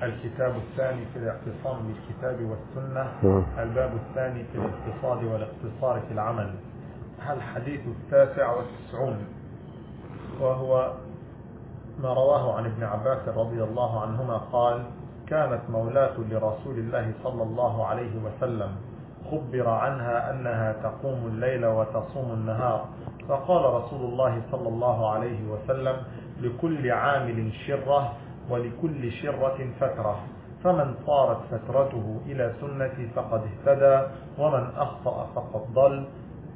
الكتاب الثاني في الاعتصام بالكتاب والسنة. الباب الثاني في الاقتصاد والاقتصار في العمل. الحديث 99 وهو ما رواه عن ابن عباس رضي الله عنهما قال: كانت مولاة لرسول الله صلى الله عليه وسلم، خبر عنها أنها تقوم الليل وتصوم النهار، فقال رسول الله صلى الله عليه وسلم: لكل عامل شرة ولكل شرة فترة، فمن صارت فترته إلى سنتي فقد اهتدى، ومن أخطأ فقد ضل.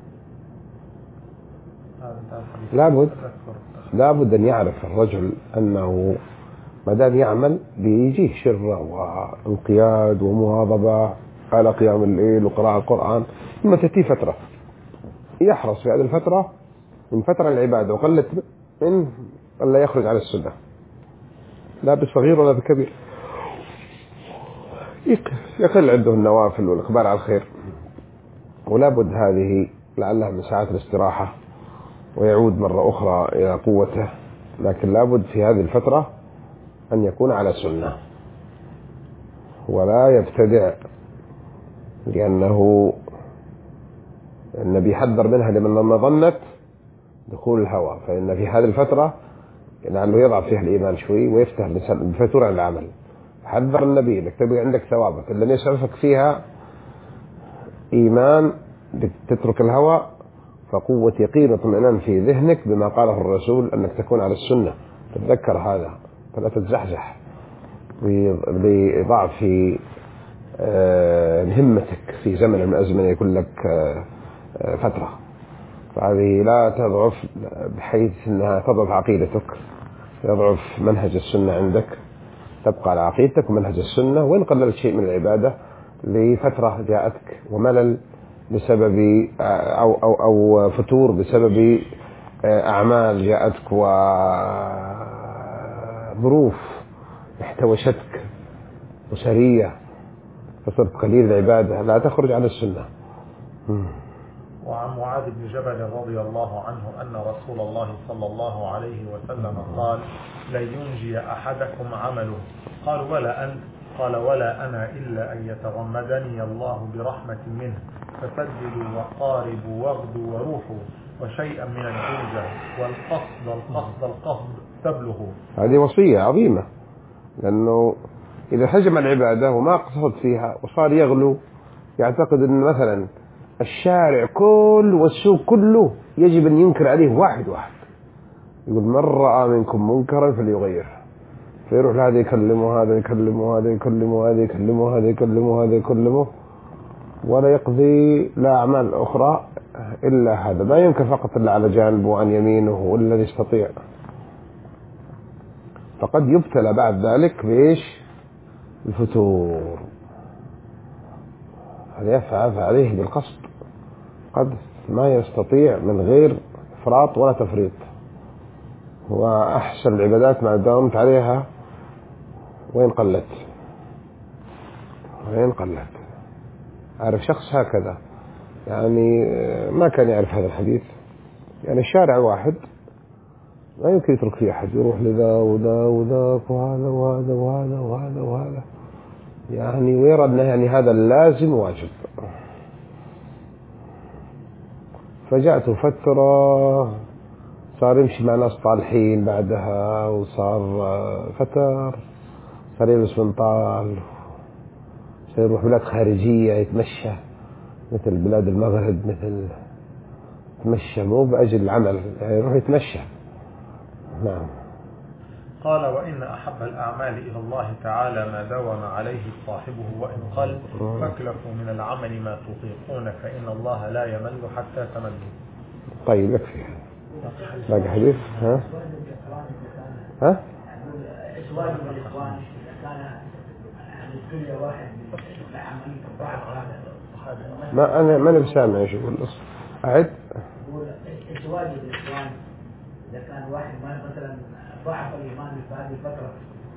لابد أن يعرف الرجل أنه ما دام يعمل بيجيه شرة وانقياد ومواظبة على قيام الليل وقراءة القرآن، ثم تأتي فترة يحرص في هذه الفترة من فترة العبادة وقلت من ألا يخرج على السنة، لا بصغير ولا بكبير، يقل عنده النوافل والإقبال على الخير. ولا بد هذه لعلها من ساعات الاستراحة ويعود مرة أخرى إلى قوته، لكن لا بد في هذه الفترة أن يكون على سنة ولا يبتدع، لأنه النبي حذر منها لمن ظنت دخول الهوى، فإن في هذه الفترة لعله يضعف فيها الإيمان شوي ويفتح الفتور عن العمل. حذر النبي انك تبقى عندك ثوابت لن يسعفك فيها إيمان تترك الهوى، فقوة يقين واطمئنان في ذهنك بما قاله الرسول أنك تكون على السنة. تتذكر هذا فلا تتزحزح بضعف في همتك في زمن من الأزمنة يكون لك فترة، فهذه لا تضعف بحيث أنها تضعف عقيدتك، يضعف منهج السنة عندك، تبقى على عقيدتك ومنهج السنة، وإن قللت شيء من العبادة لفترة جاءتك وملل بسبب أو فتور بسبب أعمال جاءتك وظروف احتوشتك أسرية فصرت قليل العبادة، لا تخرج على السنة. وعن معاذ بن جبل رضي الله عنه أن رسول الله صلى الله عليه وسلم قال: لن ينجي أحدكم عمله. قال: ولا أنت؟ قال: ولا أنا إلا أن يتغمدني الله برحمة منه، فسددوا وقاربوا واغدوا وروحوا وشيئا من الجوزة والقصد تبلغوا. هذه وصية عظيمة، لأنه إذا هجم العبادة وما قصد فيها وصار يغلو، يعتقد أن مثلا الشارع كله والسوق كله يجب أن ينكر عليه واحد واحد، يقول من رأى منكم منكرا فليغيره، فيروح هذا يكلمه هذا يكلمه هذا يكلمه هذا يكلمه هذا يكلمه هذا يكلمه، ولا يقضي لا أعمال أخرى إلا هذا، ما ينكر فقط إلا على جانبه وعن يمينه والذي يستطيع، فقد يبتلى بعد ذلك بإيش؟ الفتور. هذا يفعل عليه بالقصد، قد ما يستطيع من غير إفراط ولا تفريط. وأحسن العبادات ما داومت عليها وين قلت. أعرف شخص هكذا، يعني ما كان يعرف هذا الحديث، يعني الشارع واحد ما يمكن يترك فيه أحد، يروح لذا وذا وذاك وهذا وهذا وهذا وهذا وهذا، يعني ويرى أنه يعني هذا اللازم واجب. فجاءته فترة صار يمشي مع ناس طالحين بعدها، وصار فتر صار يلبس منطال، صار يروح بلاد خارجية يتمشى مثل بلاد المغرب، مثل يتمشى مو بأجل العمل، يعني يروح يتمشى. نعم. قال: وإن أحب الأعمال إلى الله تعالى ما داوم عليه صاحبه وإن قل، فاكلفوا من العمل ما تطيقون فإن الله لا يمل حتى تملوا. طيب يكفي. باقي حديث؟ ها؟ ما أنا بسامع إيش يقول. أعد. واجب الإخوان إذا كان واحد ما مثلا ضعف الإيمان في هذه الفترة.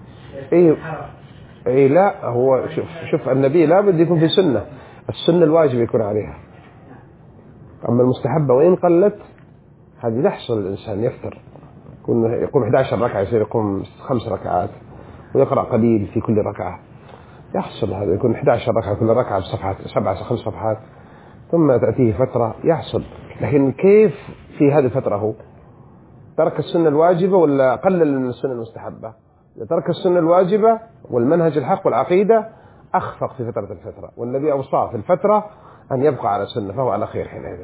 إيه لا، هو شوف النبي لا بد يكون في سنة، السنة الواجب يكون عليها، أما المستحبة وإن قلت هذه يحصل الإنسان يفتر، يقوم 11 ركعة يصير يقوم 5 ركعات، ويقرأ قليل في كل ركعة يحصل هذا، يكون 11 ركعة كل ركعة بصفحات 5 صفحات، ثم تأتيه فترة يحصل. لكن كيف في هذه الفترة هو ترك السنة الواجبة ولا قلل من السنة المستحبة؟ إذا ترك السنة الواجبة والمنهج الحق والعقيدة أخفق في فترة الفترة، والنبي أوصى في الفترة أن يبقى على السنة فهو على خير حينئذ.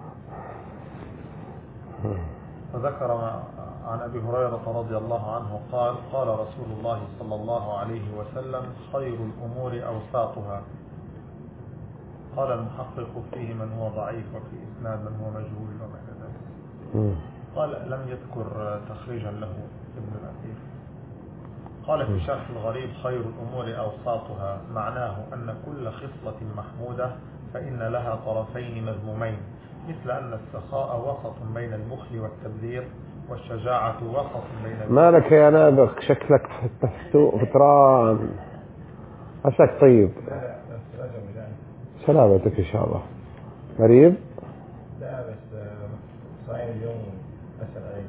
وذكر عن أبي هريرة رضي الله عنه قال قال رسول الله صلى الله عليه وسلم خير الأمور أوساطها. قال المحقق فيه من هو ضعيف وفي إسناد من هو مجهول وما إلى ذلك. قال لم يذكر تخريجا له ابن الأثير. قال في شرح الغريب خير الأمور أوساطها معناه أن كل خصلة محمودة فإن لها طرفين مذمومين، مثل أن السخاء وسط بين البخل والتبذير، والشجاعة وسط بين ما لك يا نابغ شكلك فتران عساك طيب. سلامتك إن شاء الله. مريض؟ لا بس صايم اليوم أسأل عليك.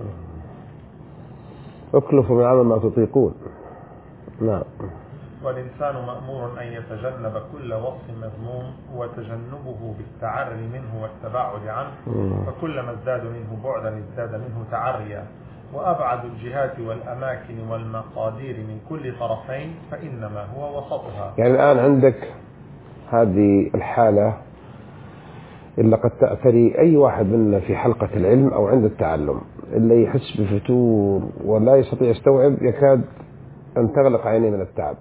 اكلفوا من عمل ما تطيقون. نعم. والإنسان مأمور أن يتجنب كل وصف مذموم، وتجنبه بالتعري منه والتباعد عنه، فكلما ازداد منه بعدا ازداد منه تعريا، وأبعد الجهات والأماكن والمقادير من كل طرفين فإنما هو وسطها. يعني الآن عندك هذه الحالة إلا قد تأثري أي واحد منا في حلقة العلم أو عند التعلم، اللي يحس بفتور ولا يستطيع يستوعب يكاد أن تغلق عينيه من التعب.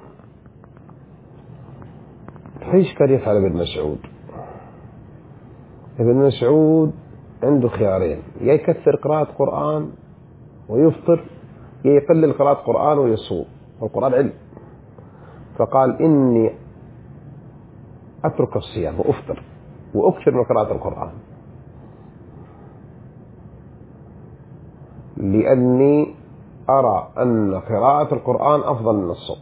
فإيش كان يفعل ابن مسعود؟ ابن مسعود عنده خيارين، يا يكثر قراءة قرآن ويفطر، يا يقلل قراءة قرآن ويصوم، والقرآن علم. فقال إني أترك الصيام وأفطر وأكثر من قراءة القرآن، لأني أرى أن قراءة القرآن أفضل من الصوم،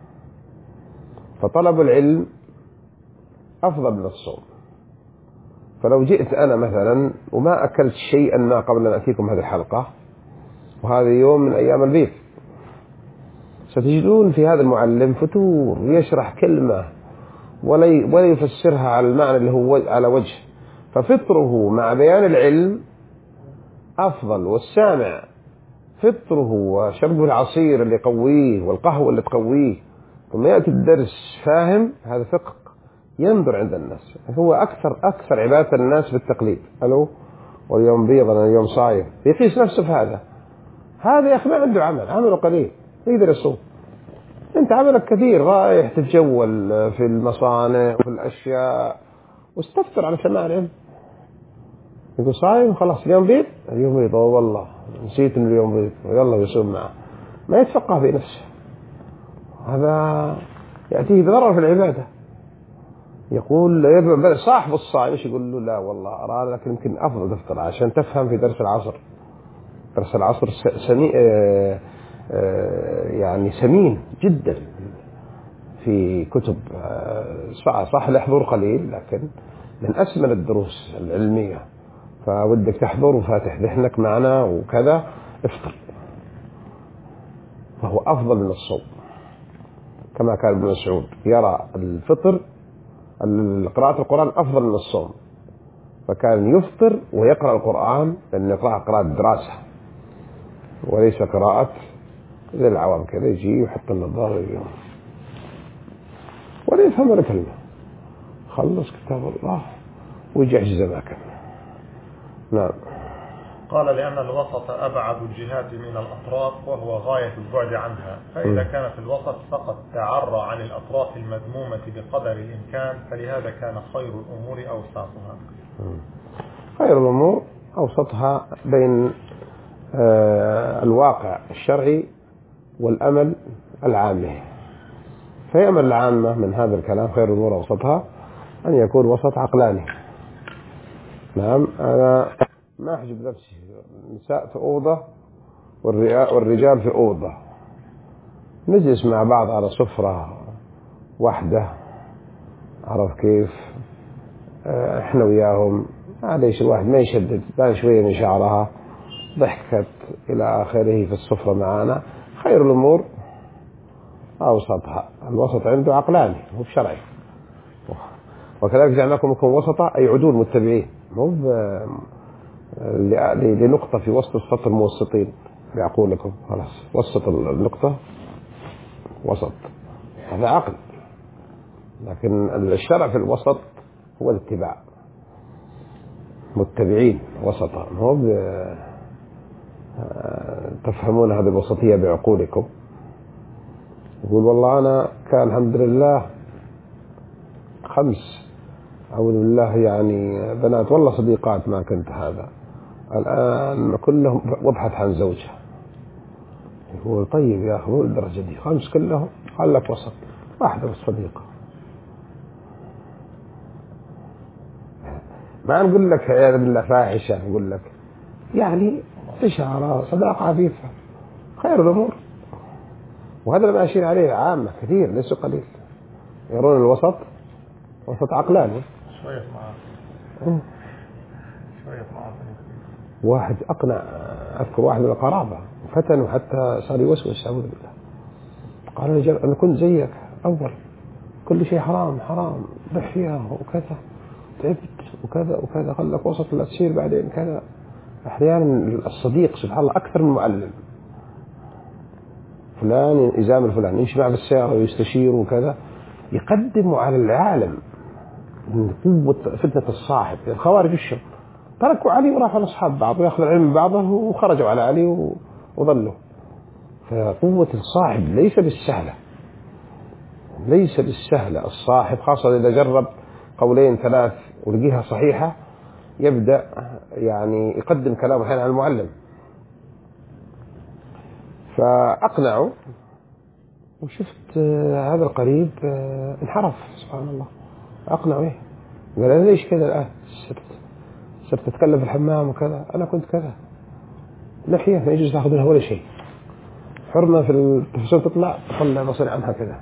فطلب العلم أفضل من الصوم. فلو جئت أنا مثلا وما أكلت شيئا ما قبل أن أتيكم هذه الحلقة، وهذا يوم من أيام البيض، ستجدون في هذا المعلم فتور يشرح كلمة ولا يفسرها على المعنى اللي هو على وجه، ففطره مع بيان العلم أفضل، والسامع فطره وشربه العصير اللي يقويه والقهوة اللي تقويه ثم يأتي الدرس فاهم هذا فقه ينظر عند الناس. هو أكثر عبادة الناس بالتقليد، ألو واليوم بيض أنا اليوم صايم، يقيس نفسه في هذا يا أخي ما عنده عمله قليل يقدر يصوم. أنت عملك كثير، رايح تتجول في المصانع وفي الأشياء واستفطر على سماع العلم. يقول صايم خلاص اليوم بيض والله نسيت إن اليوم بيض ويلا يصوم معه، ما يتفقه في نفسه، هذا يأتيه بضرر في العبادة. يقول صاحب الصائم ايش يقول له؟ لا والله أرى لك يمكن أفضل تفطر عشان تفهم في درس العصر. درس العصر يعني سمين جدا في كتب صح الحضور قليل لكن من أسمن الدروس العلمية، فودك تحضر وفاتح ذهنك معنا وكذا، افطر، فهو أفضل من الصوم. كما كان ابن مسعود يرى الفطر قراءة القرآن أفضل من الصوم، فكان يفطر ويقرأ القرآن، لأنه يقرأ قراءة دراسة وليس قراءة زي العوام كذا يجي ويحط النظارة اليوم ولا يفهم ولا كلمة، خلص كتاب الله ويجي يحجز أماكن. نعم. قال لأن الوسط أبعد الجهات من الأطراف وهو غاية البعد عنها، فإذا كان في الوسط فقد تعرى عن الأطراف المذمومة بقدر الإمكان، فلهذا كان خير الأمور أوسطها. خير الأمور أوسطها بين الواقع الشرعي والأمل العامة. فيأمل العامة من هذا الكلام خير الأمور أوسطها أن يكون وسط عقلاني. نعم، أنا ما أحجب نفسي، النساء في أوضة والرجال في أوضة، نجلس مع بعض على سفرة واحدة، عرف كيف احنا وياهم، ليش الواحد ما يشدد بان شوية من شعرها، ضحكت إلى آخره في السفرة معنا، خير الأمور أوسطها. الوسط عنده عقلاني مو بشرعي. وكذلك جعلناكم منكم وسطا أي عدول متبعين، مو لنقطة في وسط السطر موسطين بعقولكم، خلاص وسط النقطة وسط، هذا عقل. لكن الشرع في الوسط هو الاتباع، متبعين وسطا، مو تفهمون هذه الوسطية بعقولكم. يقول والله أنا كان الحمد لله 5 أعوذ بالله يعني بنات والله صديقات ما كنت هذا، الآن كلهم وابحث عن زوجة. يقول طيب يا أخي مو الدرجة دي، 5 كلهم، قال لك وسط، واحدة بس صديقة. ما نقول لك عياذا بالله فاحشة، نقول لك يعني إشارة صداقة عفيفة خير الأمور. وهذا اللي ماشيين عليه عامة كثير ليسوا قليل، يرون الوسط وسط عقلاني. شوية معاه واحد أقنع، أذكر واحد من القرابة فتنه حتى صار يوسوس أعوذ بالله، قال أنا كنت زيك أول، كل شيء حرام حرام ضحية وكذا، تعبت وكذا وكذا، قال لك وسط لا تصير بعدين كذا. أحيانا الصديق سبحان الله أكثر من المعلم، فلان يزامل فلان يمشي معه بالسيارة ويستشير وكذا، يقدم على العالم من قوة فتنة الصاحب. الخوارج الشر تركوا علي وراحوا لأصحاب بعض ويأخذ العلم من بعضه وخرجوا على علي وظلوا. فقوة الصاحب ليس بالسهلة، ليس بالسهلة. الصاحب خاصة إذا جرب 2 3 ولقيها صحيحة يبدأ يعني يقدم كلامه الحين على المعلم. فأقنعوا، وشفت هذا القريب انحرف سبحان الله. أقنعوا إيه؟ قال أنا ليش كذا الآن صرت أتكلم في الحمام وكذا، أنا كنت كذا، لحية ما يجوز تأخذ منها ولا شيء، حرمة في التلفزيون تطلع بصري عنها كذا،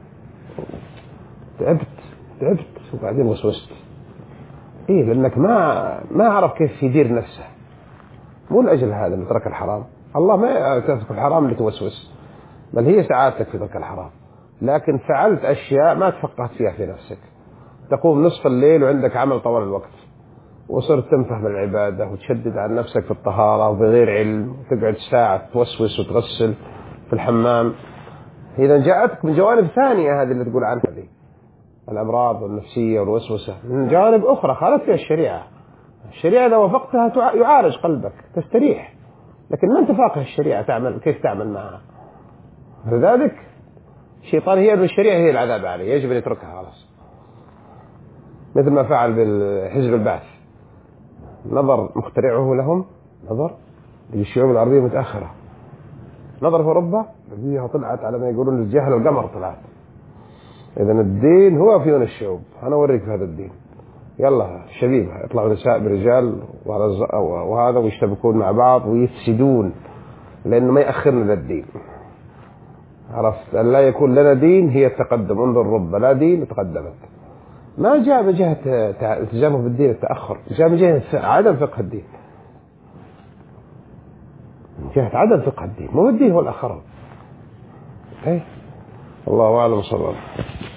تعبت وبعدين وسوست. إيه لأنك ما عرف كيف يدير نفسه، مو لأجل هذا اللي ترك الحرام. الله ما تترك الحرام لتوسوس، بل هي سعادتك في ترك الحرام، لكن فعلت أشياء ما تفقهت فيها في نفسك. تقوم نصف الليل وعندك عمل طوال الوقت، وصرت تنفهم العبادة وتشدد عن نفسك في الطهارة وبغير علم، وتقعد ساعة توسوس وتغسل في الحمام. إذا جاءتك من جوانب ثانية هذه اللي تقول عنها دي، الأمراض والنفسية والوسوسة، من جوانب أخرى خالت فيها الشريعة. الشريعة إذا وافقتها يعالج قلبك تستريح، لكن ما أنت فاقه الشريعة تعمل كيف تعمل معها. لذلك الشيطان هي الشريعة هي العذاب عليه، يجب أن يتركها خلاص، مثل ما فعل بالحزب البعث. نظر مخترعه لهم، نظر للشعوب العربية متأخرة، نظر في أوروبا فيها طلعت على ما يقولون الجهل القمر طلعت. إذا الدين هو فيون الشعوب، أنا أوريك في هذا الدين، يلا شبيبة يطلعوا نساء برجال وهذا ويشتبكون مع بعض ويفسدون، لأنه ما يأخرنا للدين. عرفت أن لا يكون لنا دين هي التقدم. انظر رب لا دين تقدمت، ما جاء من جهة التزامه بالدين التأخر، جاء من جهة عدم فقه الدين، من جهة عدم فقه الدين، مو الدين هو الآخرون. الله أعلم صلى الله عليه وسلم.